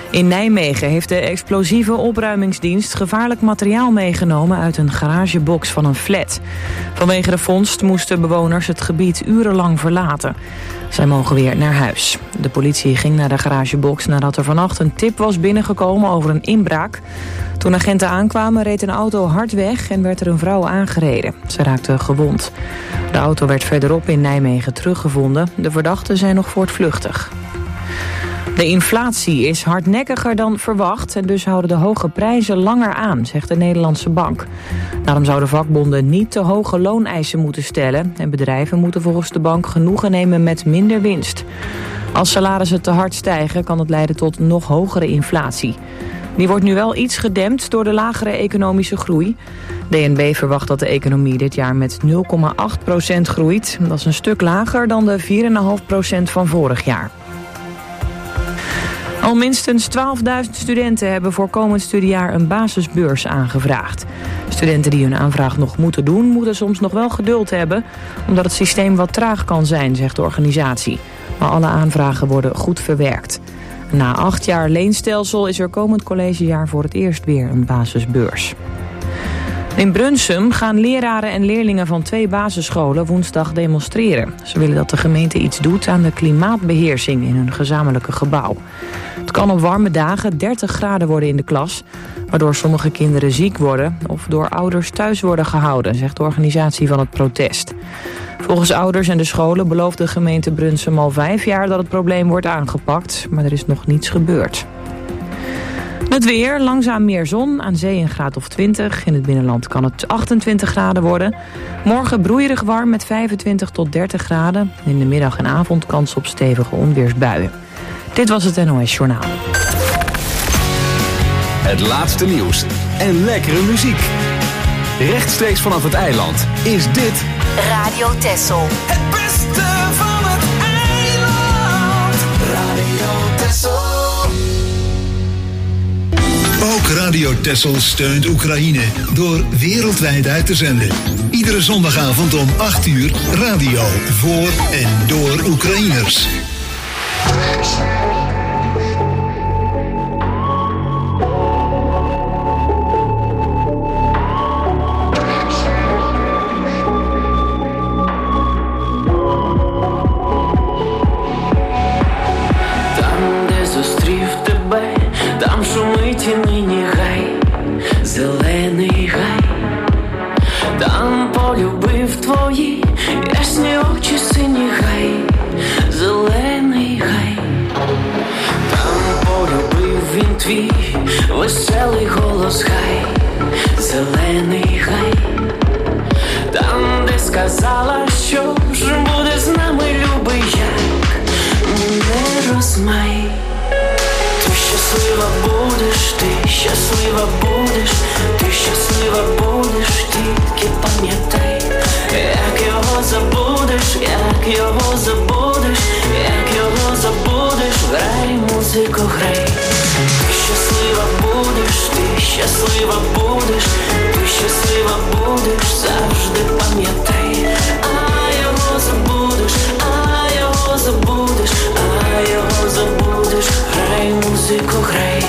In Nijmegen heeft de explosieve opruimingsdienst gevaarlijk materiaal meegenomen uit een garagebox van een flat. Vanwege de vondst moesten bewoners het gebied urenlang verlaten. Zij mogen weer naar huis. De politie ging naar de garagebox nadat er vannacht een tip was binnengekomen over een inbraak. Toen agenten aankwamen reed een auto hard weg en werd er een vrouw aangereden. Ze raakte gewond. De auto werd verderop in Nijmegen teruggevonden. De verdachten zijn nog voortvluchtig. De inflatie is hardnekkiger dan verwacht en dus houden de hoge prijzen langer aan, zegt de Nederlandse Bank. Daarom zouden vakbonden niet te hoge looneisen moeten stellen en bedrijven moeten volgens de bank genoegen nemen met minder winst. Als salarissen te hard stijgen kan het leiden tot nog hogere inflatie. Die wordt nu wel iets gedempt door de lagere economische groei. DNB verwacht dat de economie dit jaar met 0,8% groeit. Dat is een stuk lager dan de 4,5% van vorig jaar. Al minstens 12.000 studenten hebben voor komend studiejaar een basisbeurs aangevraagd. Studenten die hun aanvraag nog moeten doen, moeten soms nog wel geduld hebben, omdat het systeem wat traag kan zijn, zegt de organisatie. Maar alle aanvragen worden goed verwerkt. Na 8 jaar leenstelsel is er komend collegejaar voor het eerst weer een basisbeurs. In Brunsum gaan leraren en leerlingen van 2 basisscholen woensdag demonstreren. Ze willen dat de gemeente iets doet aan de klimaatbeheersing in hun gezamenlijke gebouw. Het kan op warme dagen 30 graden worden in de klas, waardoor sommige kinderen ziek worden of door ouders thuis worden gehouden, zegt de organisatie van het protest. Volgens ouders en de scholen belooft de gemeente Brunsum al 5 jaar dat het probleem wordt aangepakt, maar er is nog niets gebeurd. Het weer, langzaam meer zon, aan zee een graad of 20. In het binnenland kan het 28 graden worden. Morgen broeierig warm met 25 tot 30 graden. In de middag en avond kans op stevige onweersbuien. Dit was het NOS Journaal. Het laatste nieuws en lekkere muziek. Rechtstreeks vanaf het eiland is dit Radio Texel. Het beste van het eiland. Radio Texel. Ook Radio Texel steunt Oekraïne door wereldwijd uit te zenden. Iedere zondagavond om 8 uur radio voor en door Oekraïners. Зелений гай, там полюбив твої ясні очі, сині гай, зелений гай, там полюбив він твій веселий голос гай, зелений гай, там, де сказала, що ж буде з нами, любий, як не розмай. Щаслива будеш, ти щаслива будеш, ти щаслива будеш, тільки пам'ятай, як його забудеш, як його забудеш, як його забудеш, грай, музику, грай. Ти щаслива будеш, ти щаслива будеш, ти щаслива будеш, завжди пам'ятай, а його забудеш, а його забудеш, а його забудеш, грай, музику, грай.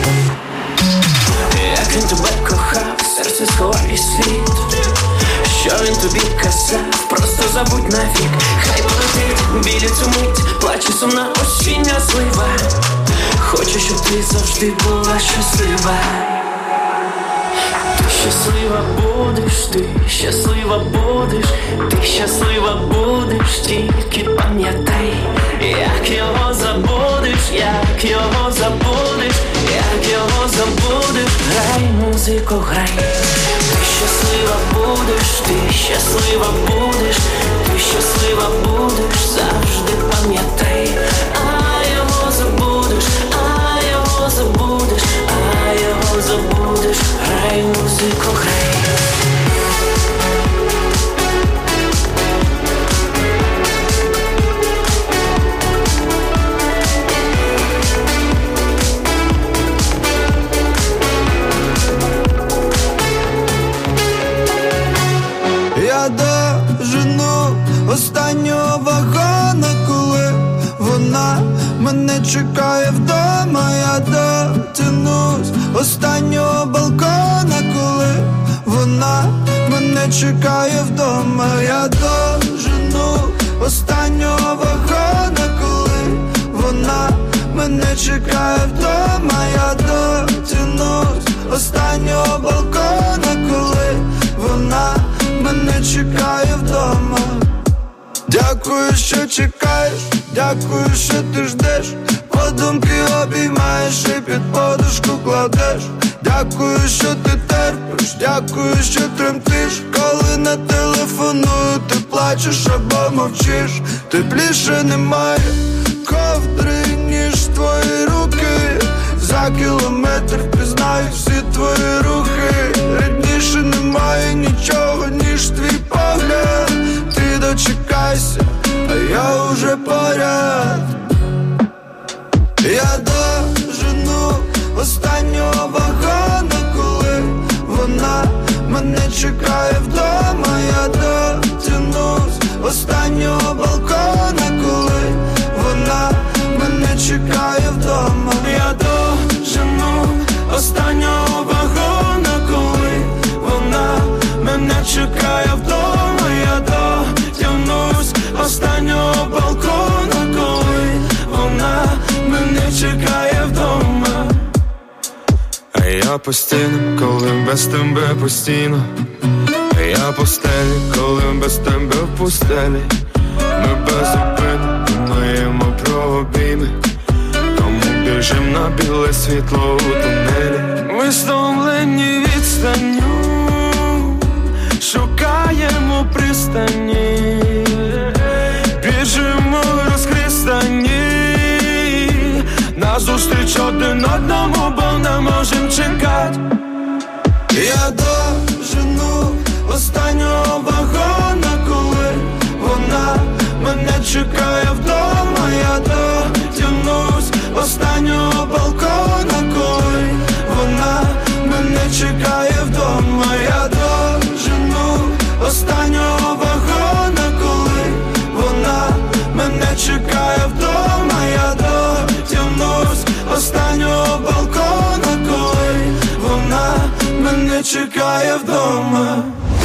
Як він тебе кохав, серце сховай світ, що він тобі казав, просто забудь навік. Хай полетить білі цю мить, плаче сумна осіння злива. Хочу, щоб ти завжди була щаслива. Ти щаслива будеш, ти щаслива будеш, ти щаслива будеш, тільки пам'ятай, як його забудеш, як його забудеш, як його забудеш, грай, музику, грай. Ти щаслива будеш, ти щаслива будеш, ти щаслива будеш, завжди пам'ятай, а його забудеш, а його забудеш, а його забудеш, грай, музику, грай. дотянусь останнього балкона, коли вона мене чекає вдома. Я дожену останнього вагона, коли вона мене чекає вдома. Я дотянусь останнього балкона, коли вона мене чекає вдома. Дякую, що чекаєш, дякую, що ти ждеш, подумки обіймаєш і під подушку кладеш. Дякую, що ти терпиш, дякую, що тремтиш, коли не телефоную, ти плачеш або мовчиш. Тепліше немає ковдри, ніж твої руки. За кілометр впізнаю всі твої рухи. Рідніше немає нічого, ніж твій погляд. Ти дочекайся, а я уже поряд. Я дожену останнього вагона, коли вона мене чекає вдома. Я дотянусь останнього балкона, коли вона мене чекає вдома. Я дожену останнього вагона, коли вона мене чекає вдома. Я дотягнусь останнього балкона, коли вона мене чекає вдома. А я по стінам, коли без тебе постійно. А я по стелі, коли без тебе в пустелі. Ми безупинно думаємо про обійми, тому біжим на біле світло у тунелі. Ми стомлені відстанню, шукаємо пристані, біжимо розхристані, назустріч один одному, бо не можем чекати. Я дожену останнього вагона, коли вона мене чекає вдома. Я дотягнусь останнього балкона, коли вона мене чекає вдома. Я дожену останнього вагона, коли вона мене чекає вдома. Я дотягнусь останнього балкона, коли вона мене чекає вдома.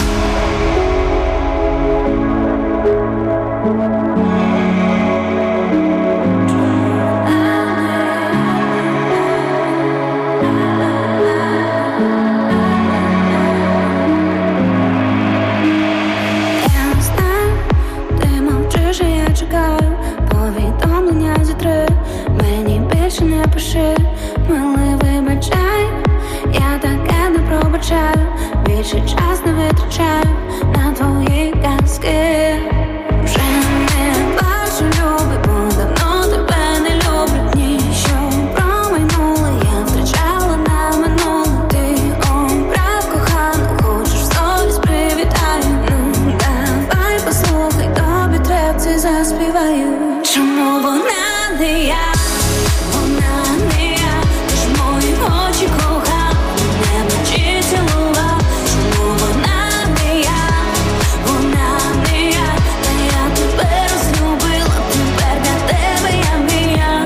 Не пиши, милий, вибачай, я таке не пробачаю, більше час не витрачаю на твої казки. Вже не бачу, люби, бо давно тебе не люблю. Дні, що промайнули, я втрачала на минуле. Ти обрав кохану, хочеш в сторіс привітаю. Ну, давай послухай, тобі трепці заспіваю. Чому вона не я? Очі кохав, не вночі цілував. Чому вона не я? Вона не я. Та я тебе розлюбила, тепер для тебе я мія.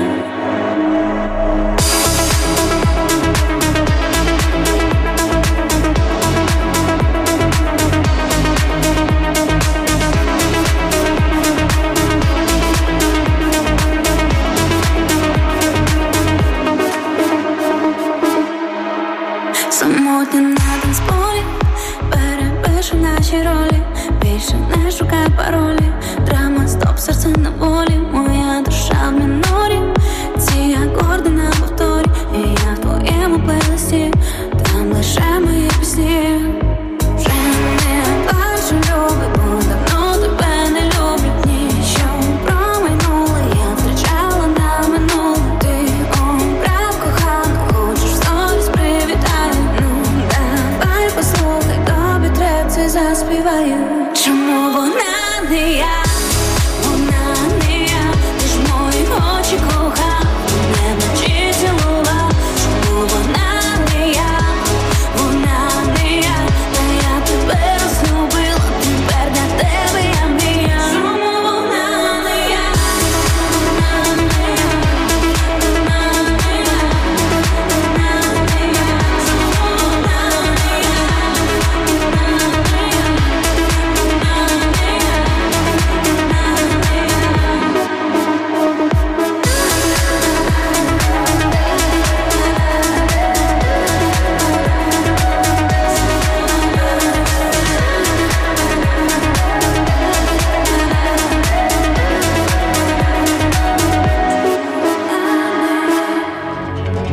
Самотня на танцполі, перепишу наші ролі. Більше не шукай паролі. Драма, стоп, серце на волі. Моя душа в мінорі. Ці акорди на повторі. І я в твоєму плейлисті. Там лише мої пісні. Вже не бачу, люби, бо давно тебе не люблю. Дні, що промайнули, я втрачала на минуле. Ти обрав кохану, хочеш в сторіс привітаю. Ну, давай послухай, тобі трепці заспіваю. Чому вона не я? Вона не я. Ти ж мої очі кохав, не вночі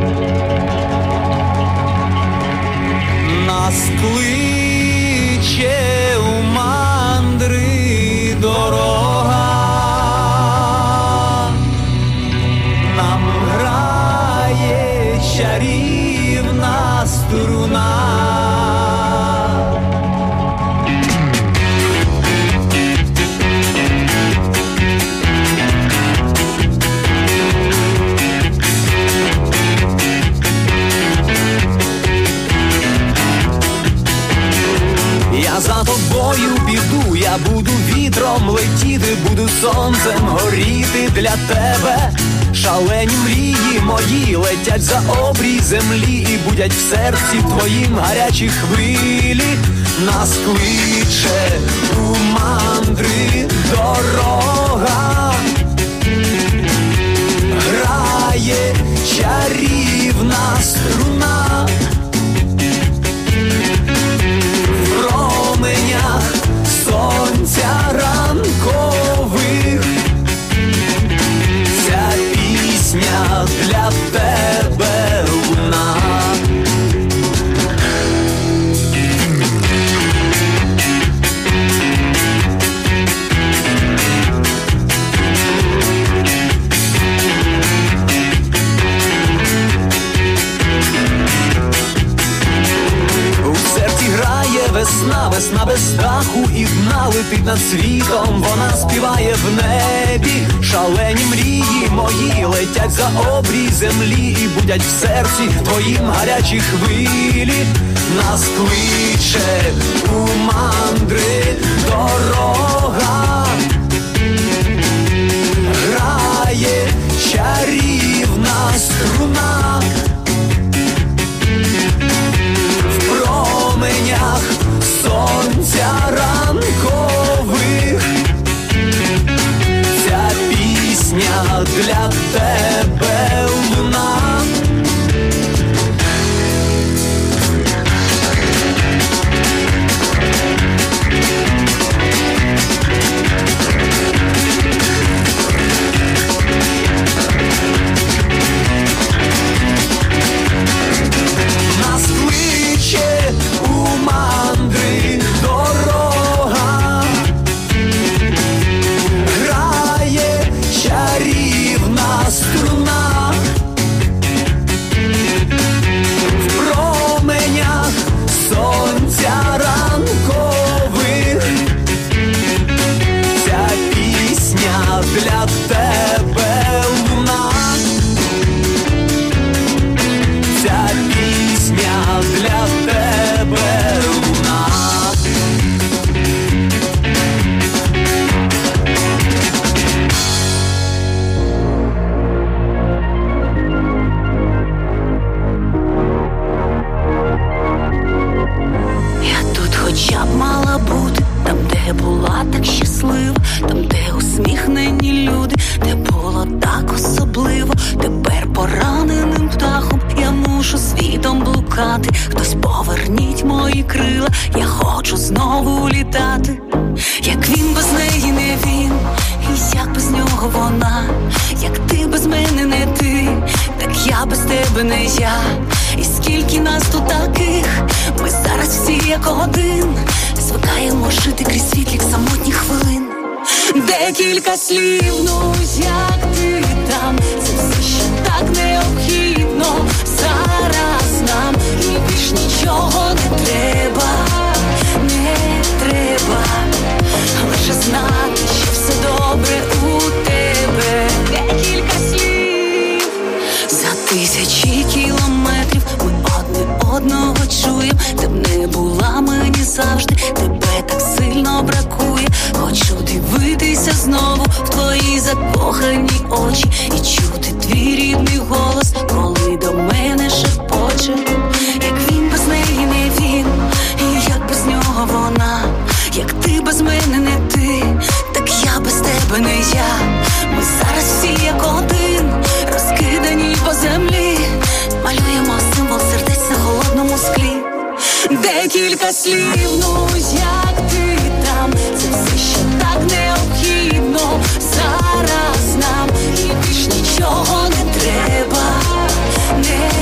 Нас кличе у мандри дорога, нам грає чарівна струна. Я за тобою піду, я буду вітром летіти, буду сонцем горіти для тебе. Шалені мрії мої летять за обрій землі і будять в серці твоїм гарячі хвилі. Нас кличе у мандри дорога, грає чарівна струна. В променях сонця ранкових ця пісня для тебе луна. Весна, весна без даху і дна летить над світом, вона співає в небі. Шалені мрії мої летять за обрій землі і будять в серці твоїм гарячі хвилі. Нас кличе у мандри дорога, грає чарівна струна. В променях сонця ранкових ця пісня для тебе луна. Нас кличе у мандри дорога, грає чарівна струна. В променях сонця ранкових ця пісня для тебе луна. Ця пісня для тебе луна. Я тут хоча б мала бути, там, де була так щаслива, там, де усміхнені люди, де було так особливо. Тепер пораненим птахом я мушу світом блукати. Хтось поверніть мої крила, я хочу знову літати. Як він без неї не він, і як без нього вона. Як ти без мене не ти, так я без тебе не я. І скільки нас тут таких, ми зараз всі як один. Звикаємо жити крізь світлих самотніх хвилин. Декілька слів, ну як ти там, це все ще так необхідно зараз нам. І більш нічого не треба, не треба. Лише знати, що все добре у тебе. Декілька слів. За тисячі кілометрів ми одне одного чуєм. Ти б не була мені завжди, тебе так сильно бракує. Хочу дивитися знову в твої закохані очі і чути твій рідний голос, коли до мене шепоче. Як він без неї не він, і як без нього вона. Як ти без мене не ти, так я без тебе не я. Ми зараз всі як один, розкидані по землі. Малюємо символ сердець на холодному склі. Декілька слів, ну як ти там, це все ще так необхідно зараз нам. І більш нічого не треба, не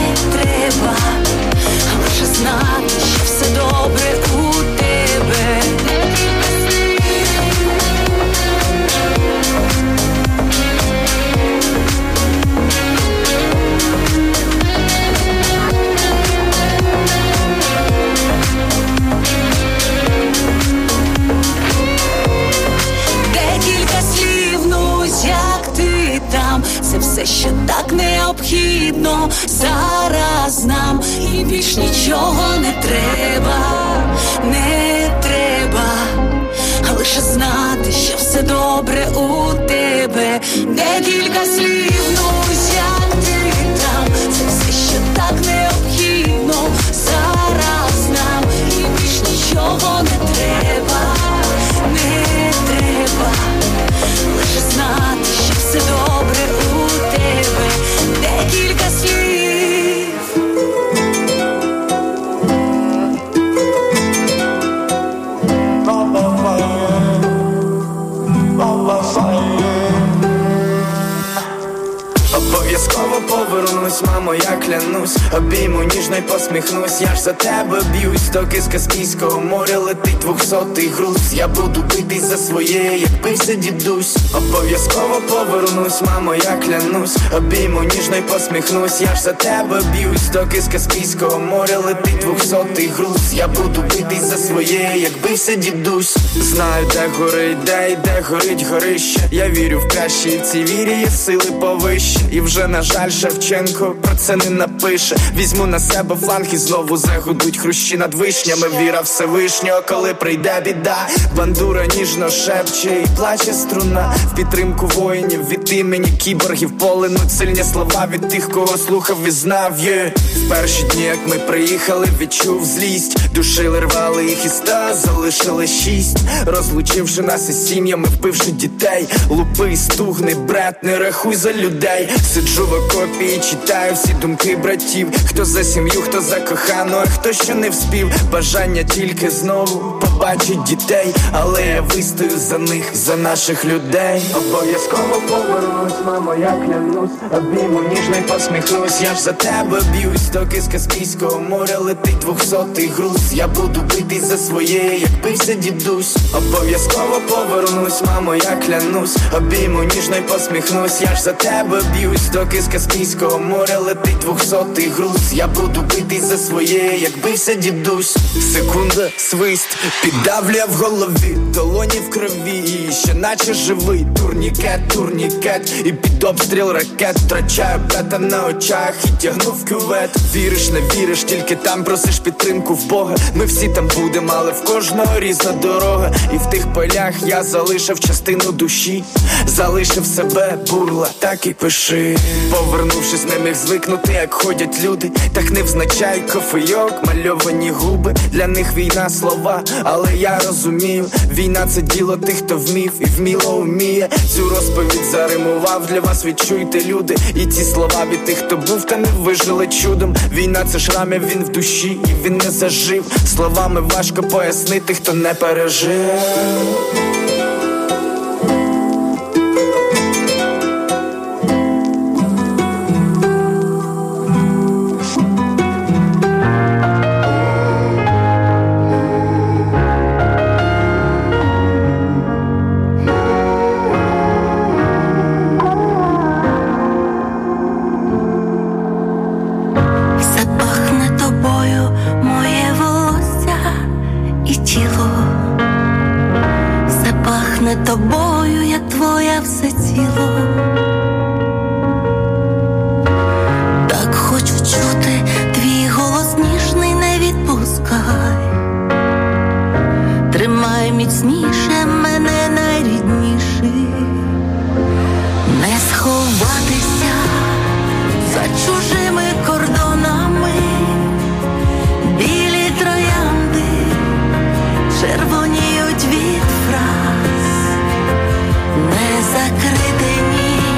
і більш нічого не треба, не треба, а лише знати, що все добре у тебе. Декілька слів, ну як ти там, це все, що так необхідно зараз нам, і більш нічого не треба, не треба, лише знати, що все добре у тебе. Декілька слів. Обов'язково повернусь, мамо, я клянусь. Обійму ніжно й посміхнусь. Я ж за тебе б'юсь, доки з Каспійського моря летить 200-й груз. Я буду битись за своє, як бився дідусь. Обов'язково повернусь, мамо, я клянусь. Обійму ніжно й посміхнусь. Я ж за тебе б'юсь, доки з Каспійського моря летить 200-й груз. Я буду битись за своє, як бився дідусь. Знаю, де горить, де горить горище. Я вірю в краще, і в цій вірі є сили повище. І вже, на жаль, Шевченко про це не напише. Візьму на себе фланг і знову загудуть хрущі над вишнями. Віра Всевишнього, коли прийде біда. Бандура ніжно шепче і плаче струна. В підтримку воїнів від імені кіборгів полинуть сильні слова від тих, кого слухав і знав. В перші дні, як ми приїхали, відчув злість. Душили, рвали їх із 100, залишили 6. Розлучивши нас із сім'ями, вбивши дітей. Лупи, стугни, брат, не рахуй за людей. Сиджу в окопі і читаю всі думки братів. Хто за сім'ю, хто за кохану, а хто що не вспів. Бажання тільки знову побачить дітей, але я вистою за них, за наших людей. Обов'язково повернусь, мамо, я клянусь. Обійму ніжно й посміхнусь. Я ж за тебе б'юсь, доки з Каспійського моря летить 200-й груз. Я буду битись за своє, як бився дідусь. Обов'язково повернусь, мамо, я клянусь. Обійму ніжно й посміхнусь. Я ж за тебе б'юсь, доки з Каспійського моря летить 200-й груз. Я буду битись за своє, як бився дідусь. Секунда, свист, піддавлює в голові, долоні в крові, і ще наче живий. Турнікет, і під обстріл ракет втрачаю брата на очах і тягну в кювет. Віриш, не віриш, тільки там просиш підтримку в Бога. Ми всі там будемо, але в кожного різна дорога. І в тих полях я залишив частину душі. Залишив себе, бурла, так і пиши. Повернувшись, не міг звикнути, як ходять люди. Так невзначай кофейок, мальовані губи. Для них війна слова, але я розумію. Війна це діло тих, хто вмів і вміло уміє. Цю розповідь заримував для вас, відчуйте, люди. І ці слова від тих, хто був та не вижили чудом. Війна це шрам, він в душі і він не зажив. Словами важко пояснити, хто не пережив. Тобою я твоя все ціло. Так хочу чути твій голос ніжний, не відпускай. Тримай міцніше мене, найрідніший. Не сховатися за чужими кордонами. Білі троянди червоніють від фраз. Не закрити ні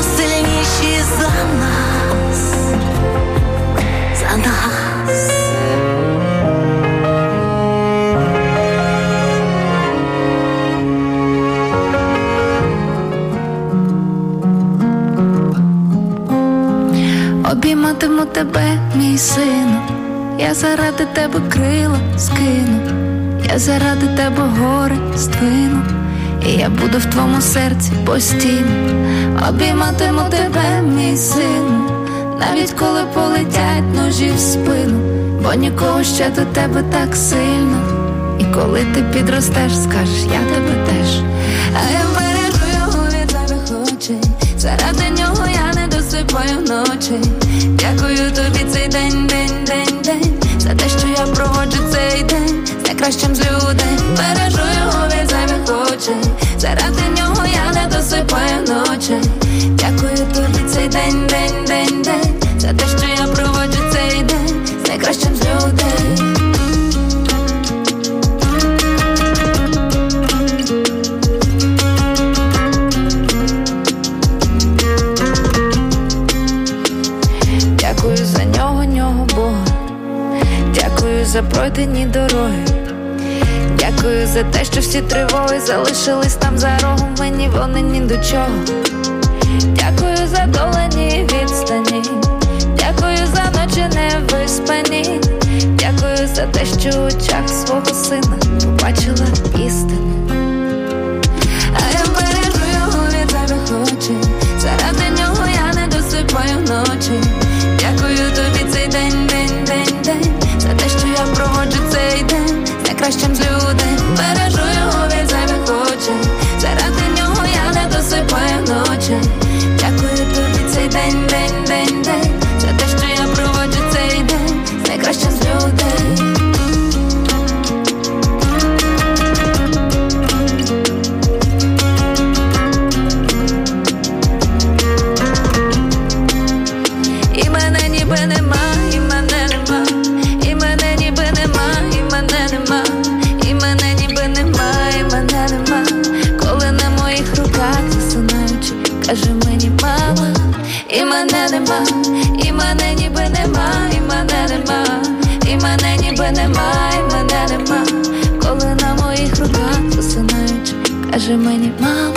сильніші за нас, за нас. Обійматиму тебе, мій сину, я заради тебе крила скину, я заради тебе гори здвину, і я буду в твоєму серці постійно. Обійматиму тебе, мій сину, навіть коли полетять ножі в спину, бо нікого ще до тебе так сильно. І коли ти підростеш, скажеш, я тебе теж. А я бережу його від зайвих очей, заради нього я не досипаю вночі. Дякую тобі цей день, за те, що я проводжу цей день з найкращим з людей. Бережу його від зайвих очей, заради нього я не досипаю ночі. Дякую тобі цей день, за те, що я проводжу цей день з найкращим з людей. Дякую за нього, Бога. Дякую за пройдені дороги. Дякую за те, що всі тривоги залишились там за рогом. Мені вони ні до чого. Дякую за долані відстані. Дякую за ночі невиспані. Дякую за те, що в очах свого сина побачила істину. А я бережу його від зайвих очей, заради нього я не досипаю вночі. Дякую тобі цей день, за те, що я проводжу цей день з найкращим з людей. Бережу його від зайвих очей, заради нього я не досипаю ночі. Дякую тобі цей день, за те, що я проводжу цей день з найкращим з людей. І мене ніби нема, і мене нема, і мене ніби нема, і мене нема, і мене ніби нема, і мене нема. Коли на моїх руках засинаючи, каже мені мама, і мене нема, і мене ніби нема, і мене нема, і мене ніби нема, і мене нема. Коли на моїх руках засинаючи, каже мені мама.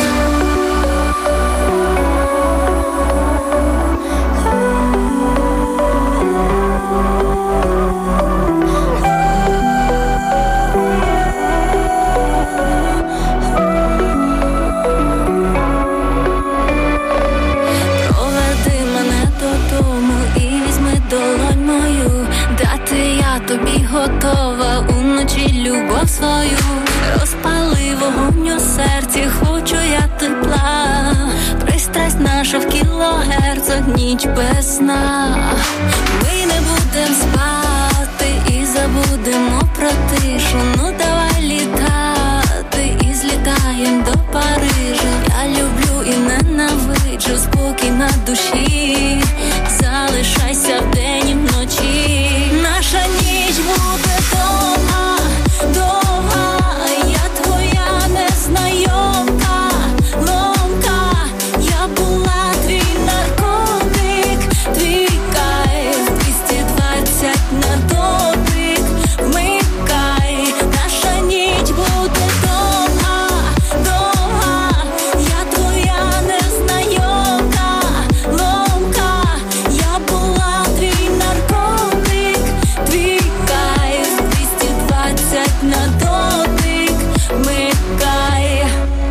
Тобі готова уночі любов свою, розпали вогонь у серці, хочу я тепла. Пристрасть наша в кілогерцах, ніч без сна. Ми не будем спати і забудемо про тишу. Ну давай літати і злітаєм до Парижа. Я люблю і ненавиджу, спокій на душі. Залишайся вдень і вночі. Наша ніч буде довга, довга. Я твоя незнайомка, ломка. Я була твій наркотик, твій кайф, 220 на дотик. Вмикай, наша ніч буде довга, довга. Я твоя незнайомка, ломка. Я була твій наркотик, твій кайф, 220 на дотик. Вмикай.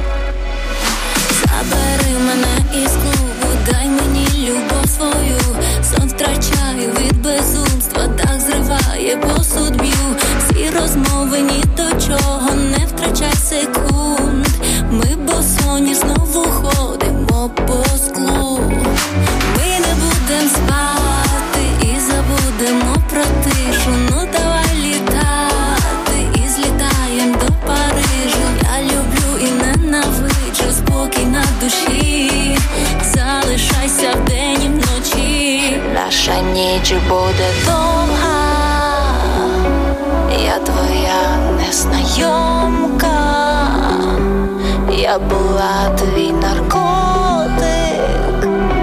Забери мене із клубу, дай мені любов свою. Сон втрачаю від безумства, дах зриває, посуд б'ю. Всі розмови ні до чого, не втрачай секунд. Ми босоні знову ходимо по склу. Ми не будем спати і забудемо про тишу. Ну давай літати і злітаєм до Парижа. Я люблю і ненавиджу, спокій на душі. Залишайся вдень і вночі. Наша ніч буде довга. Я твоя незнайомка. Я була твій наркотик.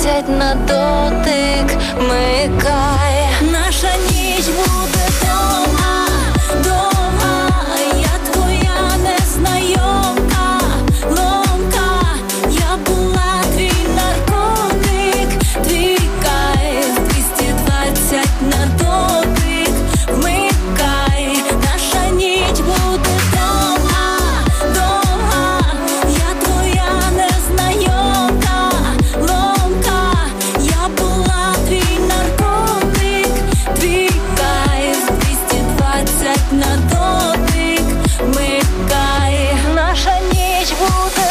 20 на дотик, микай. Наша ніч буде довга, довга, я твоя незнайомка, ломка, я була твій наркотик, твій кайф, 220 на дотик, вмикай. Наша ніч буде довга, довга, я твоя незнайомка, ломка, я була твій наркотик, твій кайф, 220 на дотик, вмикай. Наша ніч буде.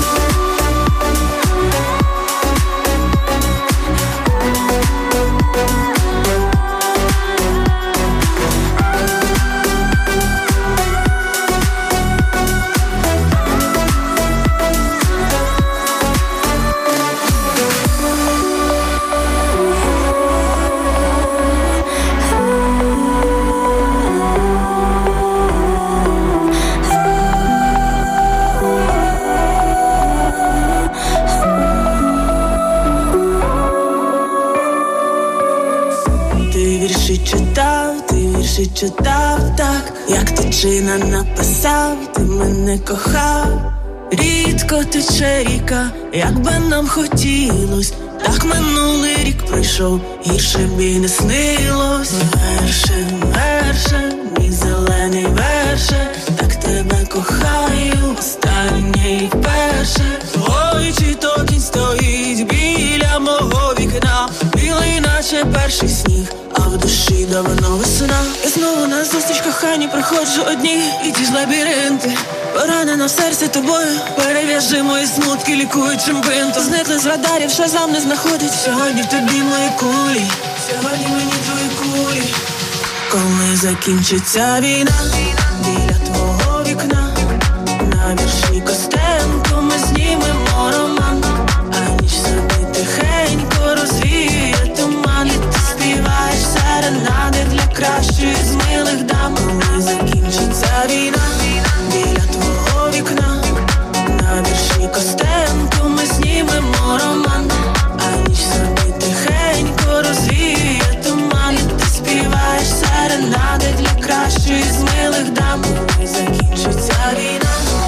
Ти вірші читав так, як тичина написав, ти мене кохав. Рідко тече ріка, як би нам хотілось, так минулий рік пройшов, гірше б і не снилось. Верше, верше, мій зелений верше, так тебе кохаю, останнє і вперше. Ой, чи то кінь стоїть біля мого вікна, білий наче перший сніг, а в душі давно весна. Я знову на зустріч коханні проходжу одні, і ті ж лабіринти, поранена в серці тобою, перев'яжи мої смутки лікуючим бинтом. Зникли з радарів, Шазам не знаходить. Сьогодні в тобі мої кулі, сьогодні мені твої кулі. Коли закінчиться війна, біля твого вікна, на вірші Костенко ми знімемо роман, а ніч собі тихенько розвіє туман. І ти співаєш серенади для кращої з милих дам. Коли закінчиться війна, біля твого вікна, на вірші Костенко ми знімемо роман, а ніч собі тихенько розвіє туман. І ти співаєш серенади для кращої з милих дам. Коли закінчиться війна.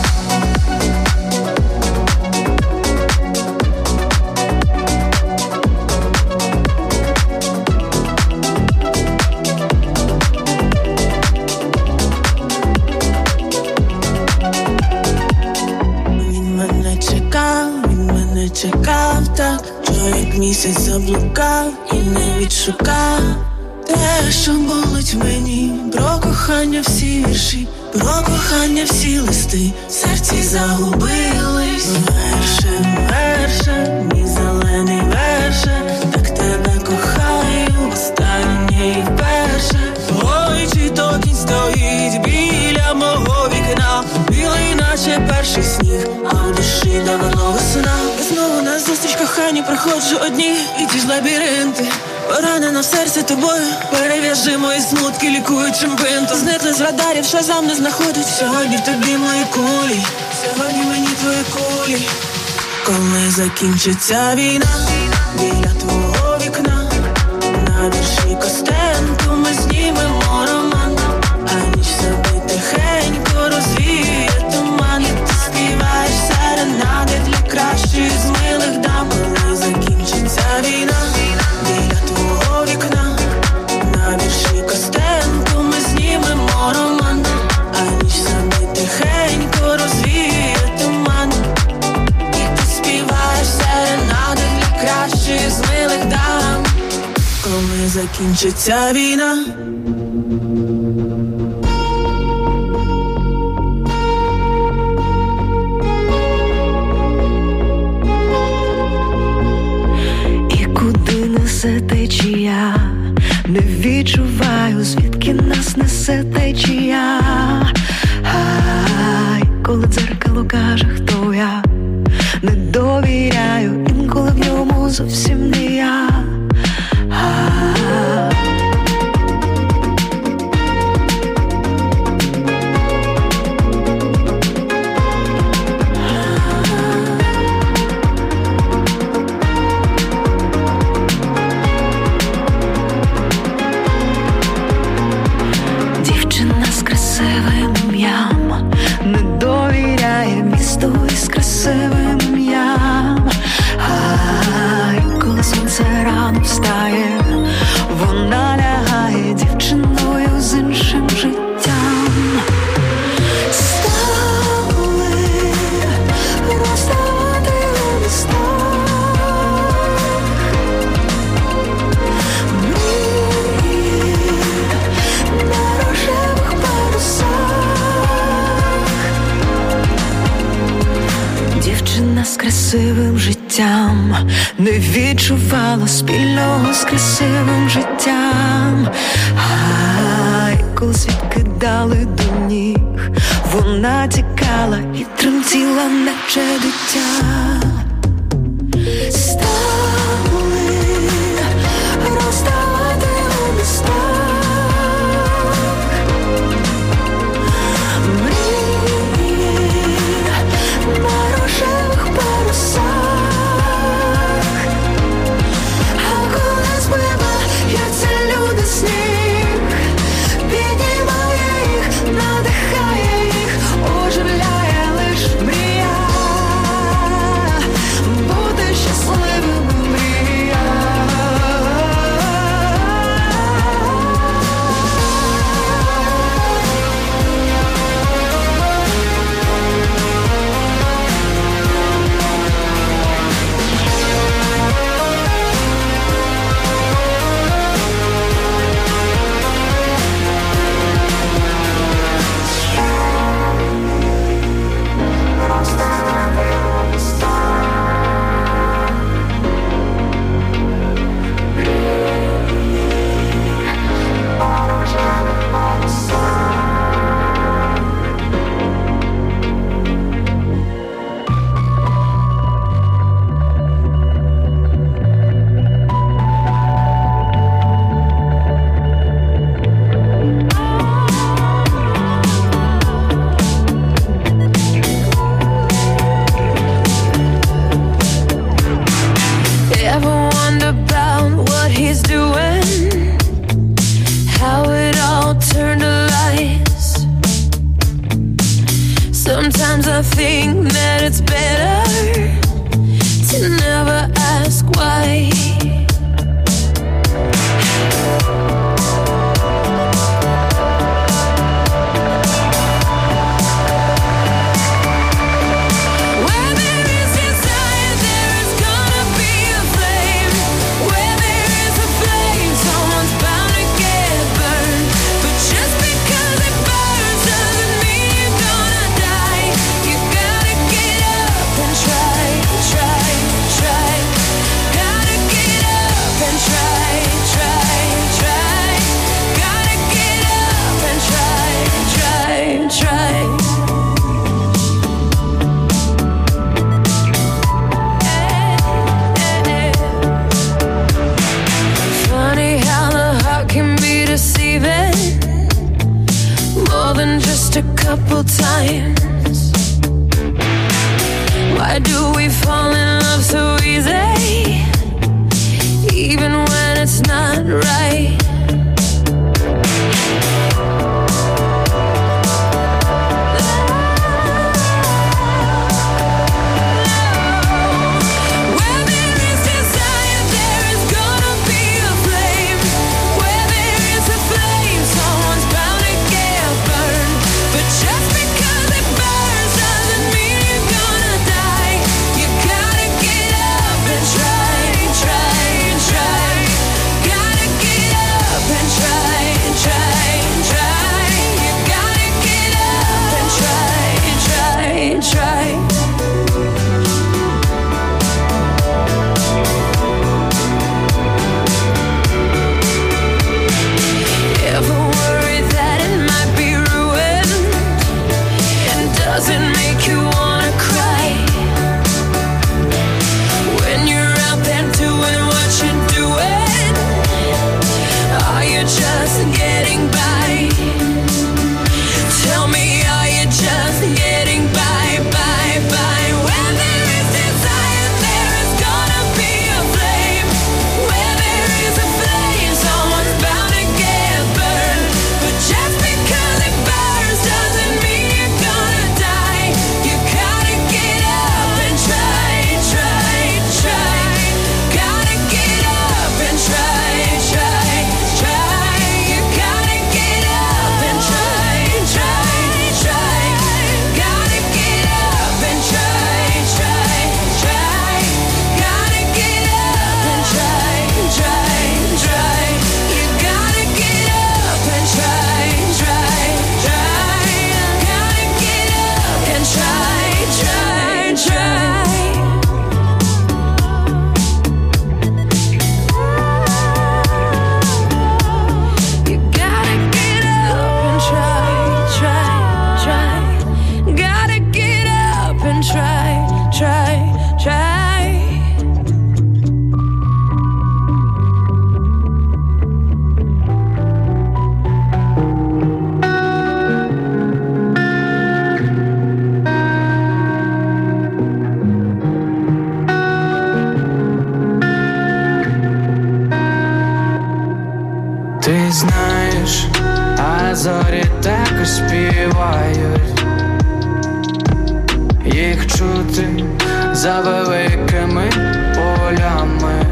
Чекав так, що як місяць заблукав і не відшукав те, що болить в мені. Про кохання всі вірші, про кохання всі листи в серці загубились. Верше, верше, мій зелений верше, так тебе кохаю, останнє і вперше. Ой, чи то кінь стоїть біля мого вікна, білий наче перший сніг, а в душі давно весна. Я знову на зустріч коханні проходжу одні, і ті ж лабіринти, поранена в серці тобою, перев'яжи мої смутки лікуючим бинтом. Зникли з радарів, Шазам не знаходить. Сьогодні в тобі мої кулі, сьогодні мені твої кулі. Коли закінчиться війна, біля твого вікна, на вірші Костенко ми знімемо роман, а ніч собі тихенько розвіє туман. І ти співаєш серенади для кращої з милих дам. Коли закінчиться війна, біля твого вікна, на вірші Костенко ми знімемо роман, а ніч собі тихенько розвіє туман. І ти співаєш серенади для кращої з милих дам. Коли закінчиться війна. І куди несе течія, не відчуваю, звідки нас несе течія. Ай, коли дзеркало каже, хто я, не довіряю, інколи в ньому зовсім не я. красивим життям, не відчувала спільного з красивим життям. Коли світ кидали до ніг, вона тікала і тремтіла, наче дитя. Стали розставати у містах мрії на рожевих парусах, а коли збиваються люди сніг, піднімає їх, надихає їх, оживляє лиш мрія, бути щасливим мрія. Sometimes I think that it's better to never ask why. Where there is desire, there is gonna be a flame. Where there is a flame, someone's bound to get burned. But just because it burns doesn't mean you're gonna die. You gotta get up and try, try, try. Gotta get up and try, try, try. Gotta get up and try, try, try. Funny how the heart can be deceiving, more than just a couple times. Why do we fall in love so easy, even when it's not right? Where there is desire, there is gonna be a flame. Where there is a flame, someone's bound to get burned. But just because it знаєш, а зорі так співають, їх чути за великими полями,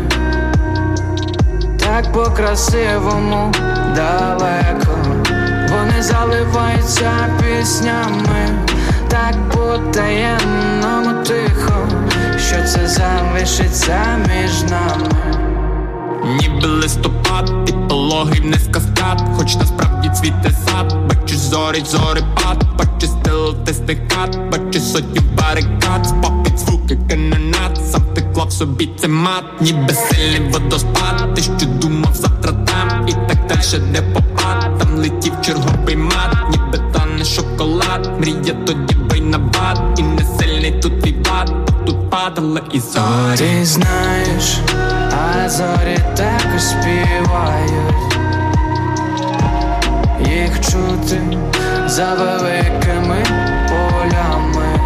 так по-красивому далеко, вони заливаються піснями, так по-таємному тихо, що це залишиться між нами. Ніби листопад, і пологий вниз каскад, хоч насправді цвіте сад. Бачиш зорипад, бачиш стилистий хат, бачиш сотню барикад, спопить звуки канонат, сам ти клав собі це мат, ніби сильний водоспад. Ти що думав завтра там, і так дальше не попад. Там летів черговий мат, ніби тане шоколад. Мрія тоді бий на бат, і не сильний тут твій бат, тут падали і зорі. Ти знаєш, а зорі так співають, їх чути за великими полями,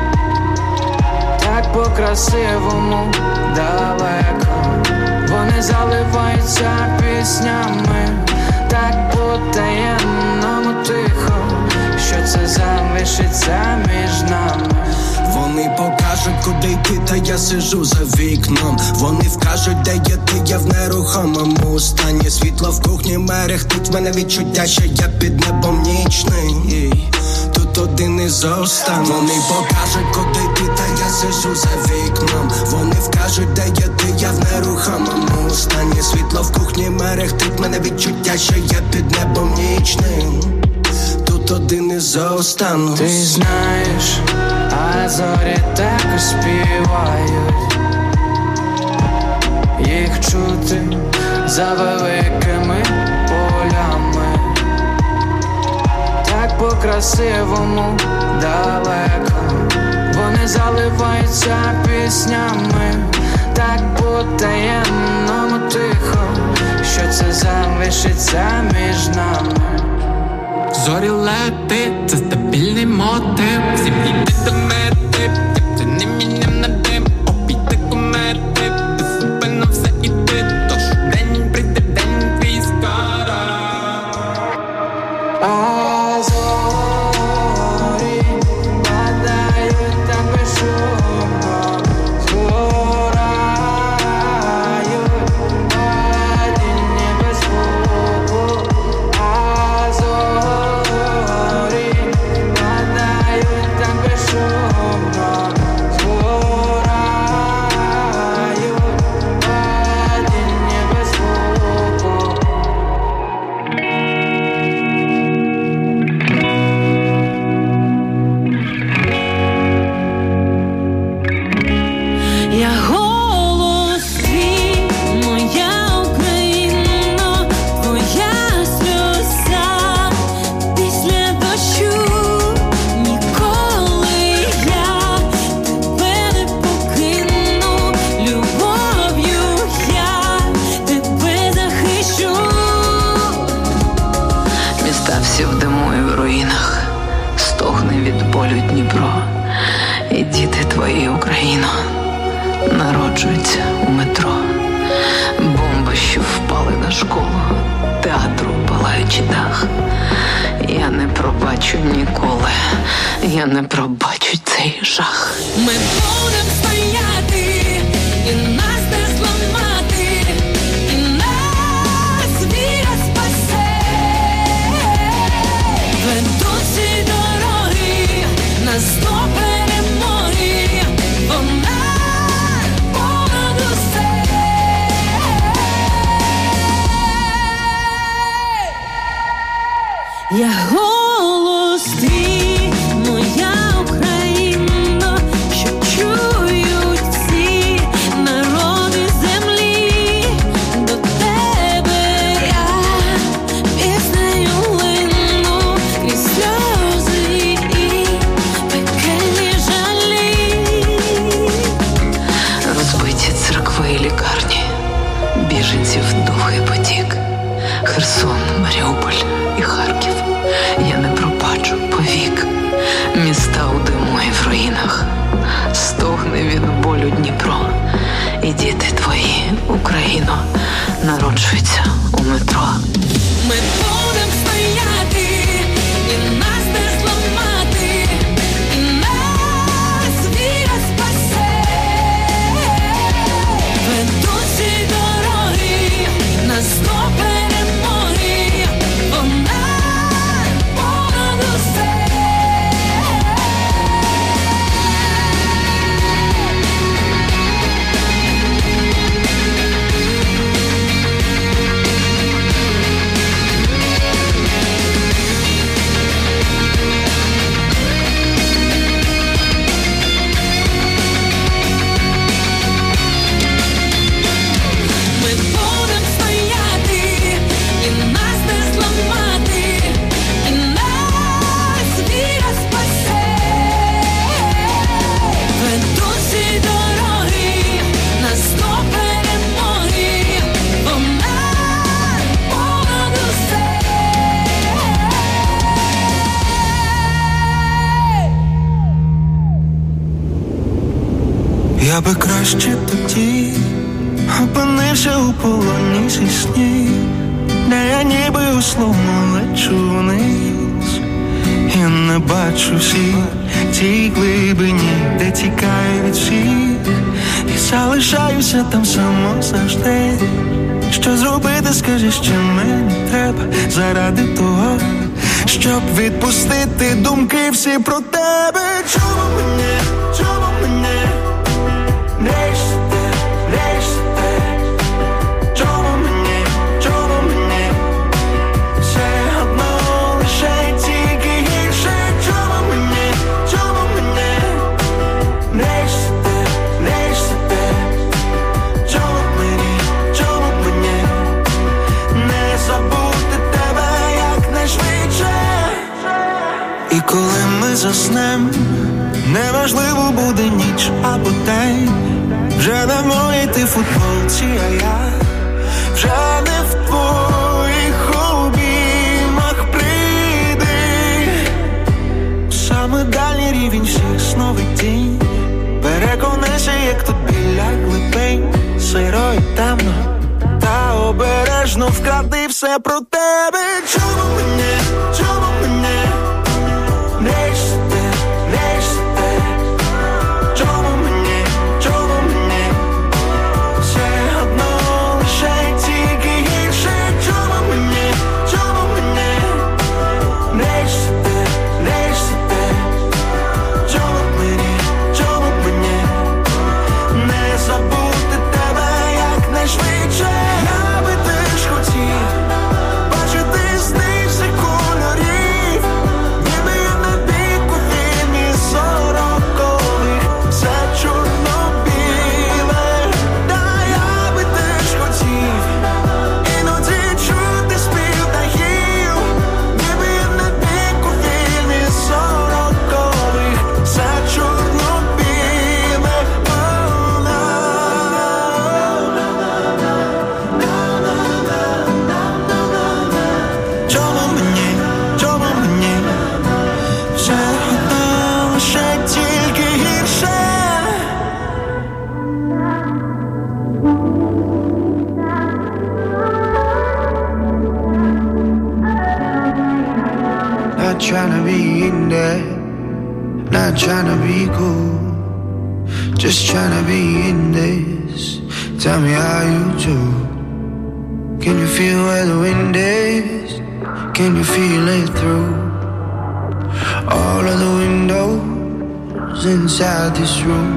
так по-красивому далеко, вони заливаються піснями, так по-таємному тихо, що це залишиться між нами. Вони покажуть, куди йти, та я сижу за вікном. Вони вкажуть, де є ти, я в нерухомому стані. Світло в кухні мерехтить, в мене відчуття, що я під небом нічний. Тут один із останніх. Вони покажуть, куди йти, та я сижу за вікном. Вони вкажуть, де є ти, я в нерухомому стані. Світло в кухні мерехтить, в мене відчуття, що я під небом нічний. Тут один із останніх. Ти знаєш, а зорі так співають, їх чути за великими полями, так по-красивому далеко, вони заливаються піснями, так по-таємному тихо, що це залишиться між нами. Зорі летить, це стабільний мотив. Всім йти до мети, як це не міням на дим. Обійти комети, беззупинно все іти. Тож день прийде, день твій скоро. А зорі падають так безшумно, згорають падіння без звуку. А зорі падають так безшумно, згорають падіння без звуку. Я голос твій, моя Україно, твоя сльоза після дощу. Ніколи я тебе не покину, любов'ю я тебе захищу. Міста всі в диму і в руїнах, стогне від болю Дніпро. І діти твої, Україно, народжуються у метро. Бомби, що впали на школу, театру палаючи дах. Я не пробачу ніколи, я не пробачу цей жах. Ми будем стояти, і нас не зламати, і нас віра спасе. Ведуть ці дороги нас до перемоги, вона понад усе. Я голос твій, моя Україно, що чують всі народи землі. До тебе я піснею лину крізь сльози і пекельні жалі. Розбиті церкви і лікарні, біженців довгий потік. Херсон, Маріуполь і Харків я не пробачу повік. Міста у диму і в руїнах, стогне від болю Дніпро. І діти твої, Україно, народжуються у метро. Ми ще тоді опинився у полоні зі снів, де я ніби у словно лечу вниз. Я не бачу всіх тій глибині, де тікаю від всіх, і залишаюся там само завжди. Що зробити, скажи, що мені треба заради того, щоб відпустити думки всі про тебе. Чому мені нещите, чому мені все одно лише тільки гірше. Чому мені нещите, чому мені не забути тебе якнайшвидше. І коли ми заснем, неважливо буде ніч або день, вже не в моїй ти футболці, а я вже не в твоїх обіймах. Прийди саме дальній рівень всіх сновидінь, переконайся, як тут біля глибинь, сиро і темно, та обережно вкради все про тебе. Чому мені нещите, чому мені все одно лише тільки гірше. Чому мені нещите, чому мені не забути тебе якнайшвидше. Я би теж хотів бачити з них всі кольорів, ніби я на піку фільмі 40-х, все чорно-біле. Та я би теж хотів іноді чути спів птахів, ніби я на піку фільмі 40-х, все чорно-біле. Чому мені все одно лише тільки гірше. Not tryna be in there, not tryna be cool, just tryna be in this. Tell me how you do. Can you feel where the wind is? Can you feel it through all of the windows inside this room?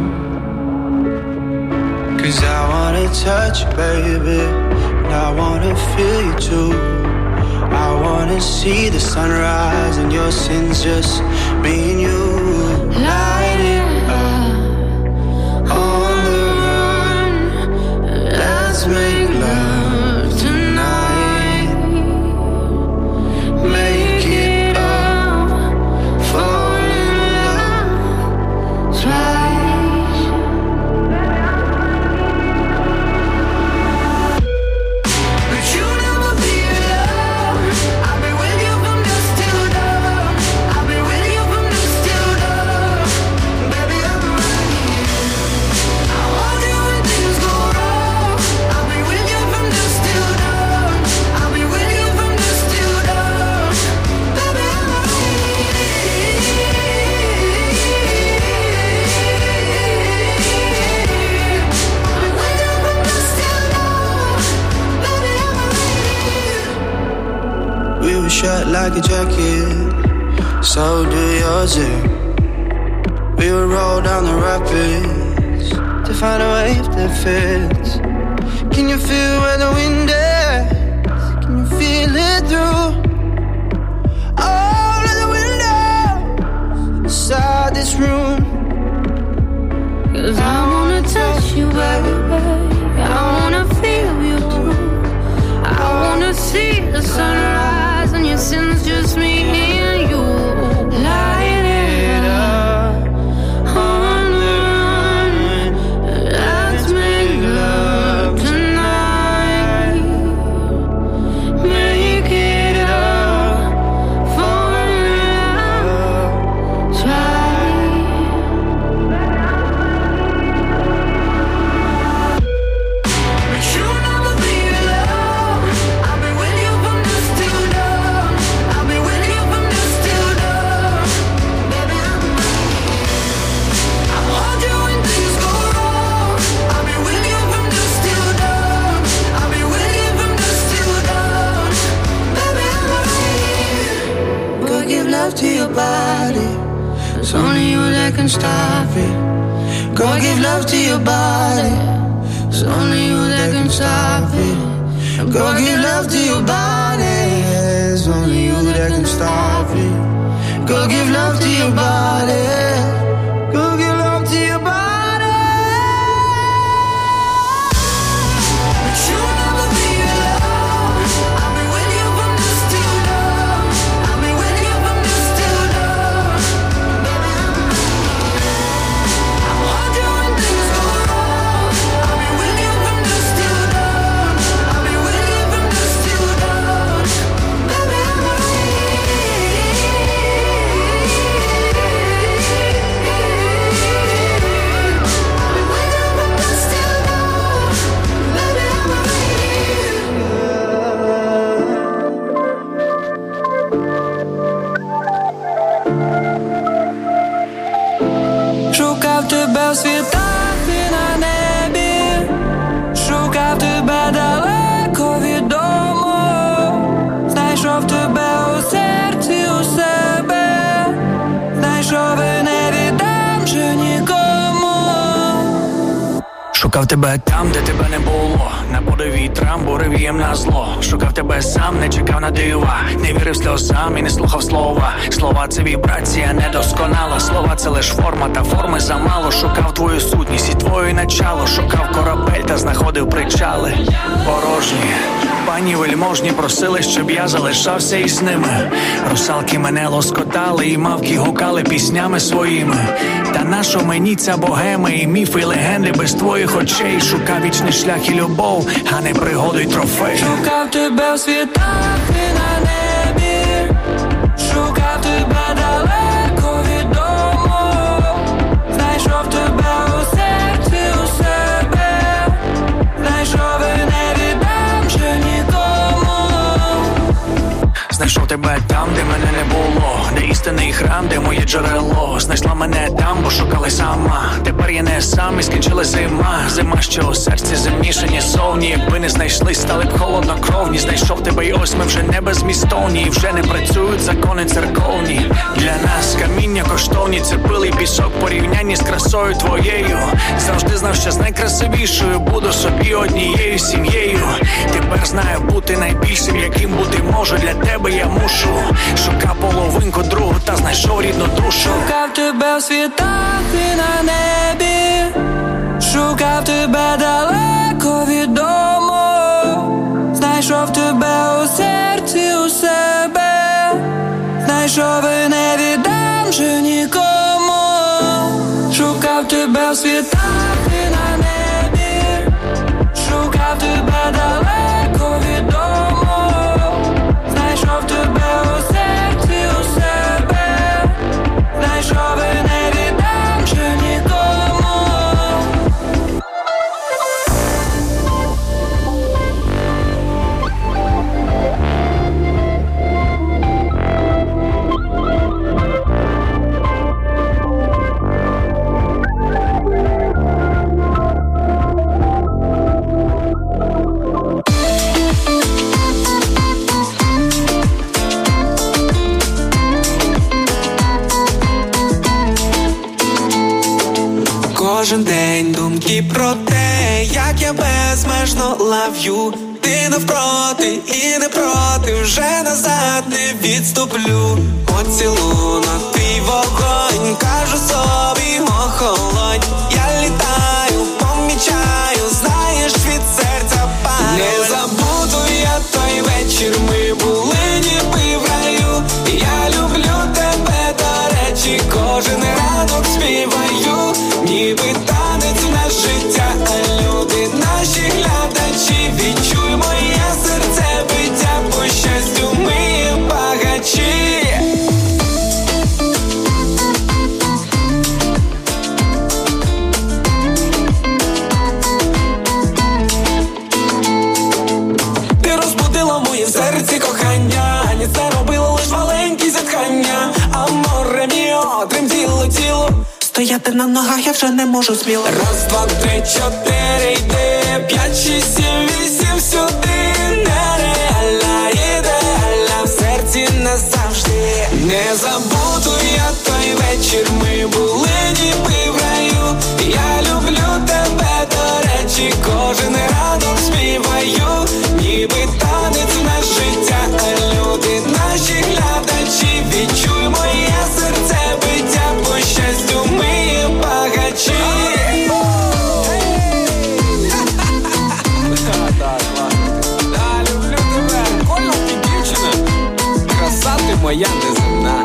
'Cause I wanna touch you, baby, and I wanna feel you too. I wanna see the sunrise and your sins, just me and you. Light it up on the run, let's make love tonight. Make it up, fall in love twice. But you never be alone. I'll be with you from dusk till dawn. I'll be with you from dusk till dawn. Baby, I'm right here. I want you when things go wrong. I'll be with you from dusk till dawn. I'll be with you from dusk till dawn. Baby, I'm right here. We were shut like a jacket, so do yours too. We would roll down the rapids to find a wave that fits. Can you feel where the wind is? Can you feel it through all of the windows inside this room? 'Cause I wanna touch you, baby, I wanna feel you too. I wanna see the sunrise and your sins, just me and you. Light it up on the run, let's make love. can stop it. Go give love to your body. It's only you that can stop it. Go give love to your body. It's only you that can stop it. Go give love to your body. Go give love to your body. But you'll never be alone. I'll be with you from dusk till dawn. I'll be with you from dusk till dawn. Baby, I'll hold you when things go wrong. I'll be with you from dusk till dawn. I'll be with you from dusk till dawn. Baby, I'm шукав тебе в світах і на небі, шукав тебе далеко від дому, знайшов тебе у серці у себе, знайшов і не віддам вже нікому. Шукав тебе там, де тебе не було, на подив вітрам, буревієм на зло. Шукав тебе сам, не чекав на дива, не вірив сльозам і не слухав слова. Слова — це вібрація недосконала, слова — це лиш форма, та форми замало. Шукав твою сутність і твоє начало, шукав корабель та знаходив причали порожні. Пані вельможні просили, щоб я залишався із ними. Русалки мене лоскотали і мавки гукали піснями своїми. Та нащо мені ця богема і міфи, і легенди без твоїх очей? Шукав вічний шлях і любов, а не пригоду й трофей. Шукав тебе в світах і на небі, шукав тебе далеко від дому, знайшов тебе у серці у себе, знайшов і не віддам вже нікому. Знайшов тебе там, де мене не було, де істинний храм, де моє джерело. Знайшла мене там, бо шукали сама. Тепер я не сам і скінчила зима. Зима, що у серці земніше, ні совні. Якби не знайшли, стали б холоднокровні. Знайшов тебе і ось ми вже не безмістовні. І вже не працюють закони церковні. Для нас каміння коштовні, це пил і пісок в порівнянні з красою твоєю. Завжди знав, що з найкрасивішою буду собі однією сім'єю. Тепер знаю бути найбільшим, яким бути можу. Для тебе я мушу. Шукав половинку другу та знайшов рідну душу. Шукав тебе в світах і на небі, шукав тебе далеко від дому, знайшов тебе у серці у себе, знайшов і не віддам вже нікому. Шукав тебе в світах і на небі, шукав тебе далеко від дому, знайшов тебе у серці у себе, знайшов і не віддам вже нікому. Кожен день думки про те, як я безмежно лов'ю. Ти навпроти і не проти, вже назад не відступлю. Поцілунок, твій вогонь, кажу собі охолонь. Я літаю, помічаю, знаєш, від серця пароль. Не забуду я той вечір, ми були ніби в раю. Я люблю тебе, до речі, кожен ранок співаю. Ніби танець на життя, а люди наші глядачі. Відчуй моє серце биття, по щастю ми багачі. Ти розбудила моє в серці кохання, ні це робило лиш маленькі зітхання. Аморе міо, тремтіло тіло, стояти на ногах я вже не можу сміло. Раз, два, три, чотири, йди, 5, 6, 7, 8, сюди. Нереальна, ідеальна, в серці назавжди. Не забуду я той вечір, ми були ні пісень радом співаю, ніби танець на життя. Люди, наші глядачі, відчуй моє серце биття, по щастю ми багачі. Люблю тебе, прикольна ти дівчина, краса ти моя неземна.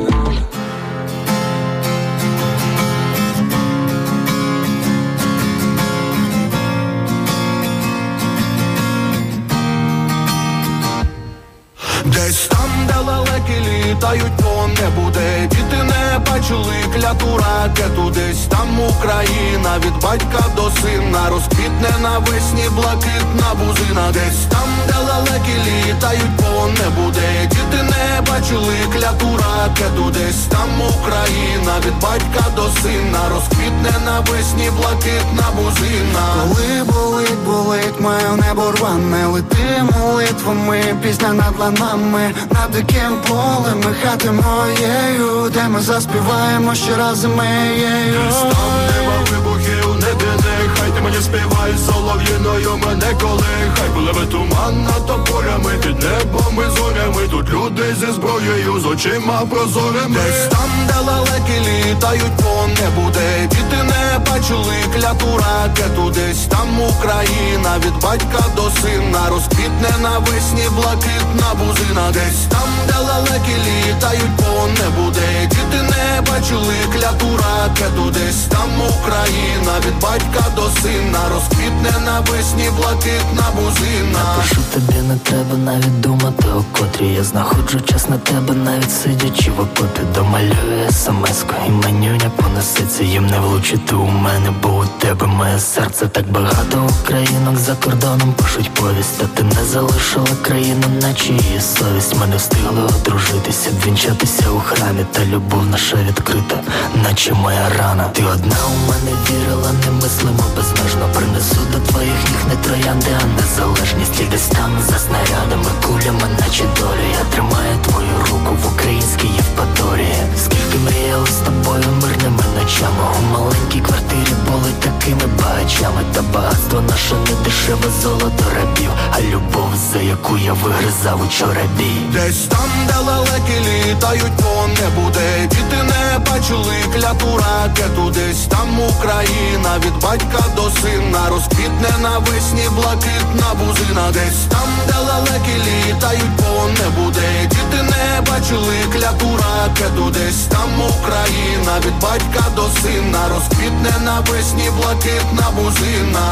Десь там, де лелеки літають по небу, де діти не бачили кляту ракету. Десь там Україна від батька до сина розквітне навесні блакитна бузина. Десь там, де лелеки літають по небу, де діти не бачили кляту ракету. Десь там Україна від батька до сина розквітне навесні блакитна бузина. Коли болить моє небо рване, лети молитвами, пісня над ланами, над диким полем, ми хати моєю, де ми заспіваємо ще раз зимеєю. Там нема вибухів, не біди, хай ти мені співай солов'їною мене колихай. Пливе туман над тополями, під небом і зорями, тут люди зі зброєю, з очима прозорими. Десь там, де лелеки літають по небу, де діти не бачили кляту ракету. Десь там Україна від батька до сина розквітне навесні блакитна бузина. Десь там, де лелеки літають по небу, де діти не бачили кляту ракету. Десь там Україна від батька до сина розквітне навесні блакитна бузина. Напишу тобі, не треба навіть думати, о котрій я знаходжу час на тебе, навіть сидячи в окопі. Домалюю смс-ку і менюня понесеться, їм не влучити у мене, бо у тебе моє серце. Так багато українок за кордоном пишуть повість, та ти не залишила країну, наче її совість. Ми не встигли одружитися, вінчатися у храмі, та любов наша відкрита, наче моя рана. Ти одна у мене вірила, немислимо безмежно. Принесу до твоїх ніг не троянди, а незалежність. І десь там за снарядами, кулями, наче доля, я тримаю твою руку в українській Євпаторії. Скільки мріяли з тобою мирними ночами, у маленькій квартирі були такими багачами. Та багатство наше не дешеве золото рабів, а любов, за яку я вигризав учора бій. Десь там, де лелеки літають по небу, де діти не бачили кляту ракету. Десь там Україна від батька до сина розквітне навесні блакитна бузина. Десь там, де лелеки літають по небу, де діти не бачили кляту ракету. Десь там Україна від батька до сина розквітне навесні блакитна бузина.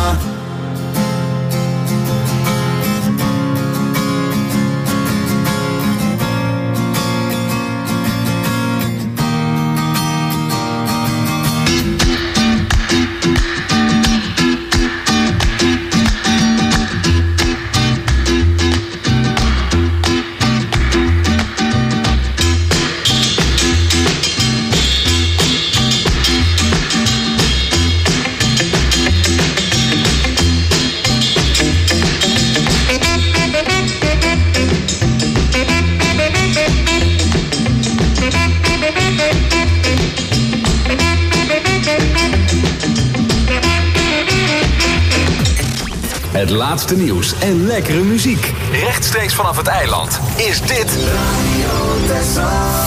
Het laatste nieuws en lekkere muziek. Rechtstreeks vanaf het eiland is dit Radio Texel.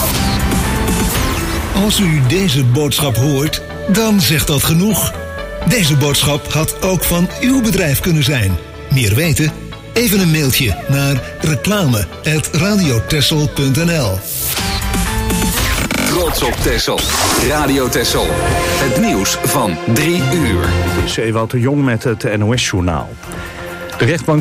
Als u deze boodschap hoort, dan zegt dat genoeg. Deze boodschap had ook van uw bedrijf kunnen zijn. Meer weten? Even een mailtje naar reclame@radiotexel.nl. Trots op Texel. Radio Texel. Het nieuws van 3 uur. Dit is Ewout de Jong met het NOS-journaal. De rechtbank